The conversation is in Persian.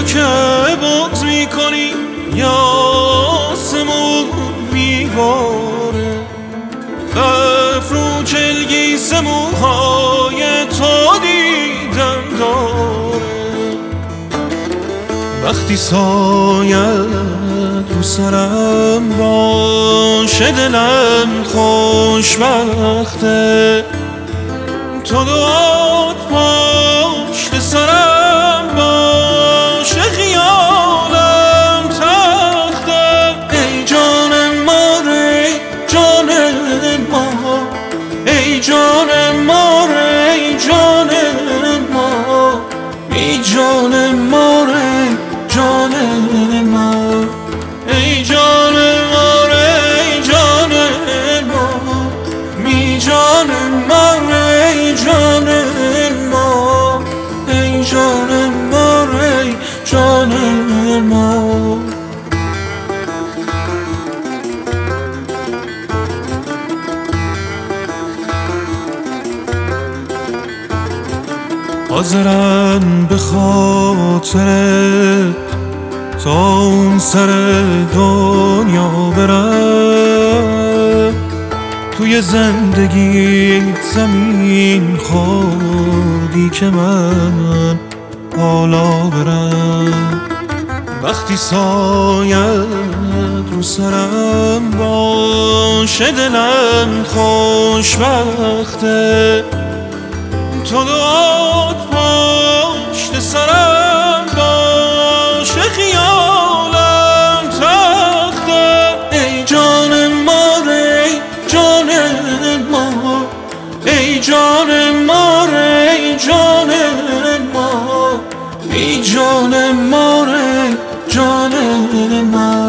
که بغض میکنی یا آسمون میباره، افرو چلگیس موهای تو دیدم داره. وقتی سایت رو سرم باشه دلم خوشبخته، تو دعات پشت سرم باشه خیالم تخته. ای جان ماره جان ما، ای جان ماره جان ما، ای جان ماره جان ما، ای جان ماره جان ما، می جان ماره جان ما، ای جان ماره جان ما. حاضرم به خاطر تا اون سر دنیا برم، توی زندگی زمین خوردی که من حالا برم. وقتی سایت رو سرم باشه دلم خوشبخته، تو دعات پشت سرم باشه خیالم تخته. ای جان ماره جان ما، ای جان ماره جان ما، ای جان ماره جان ما.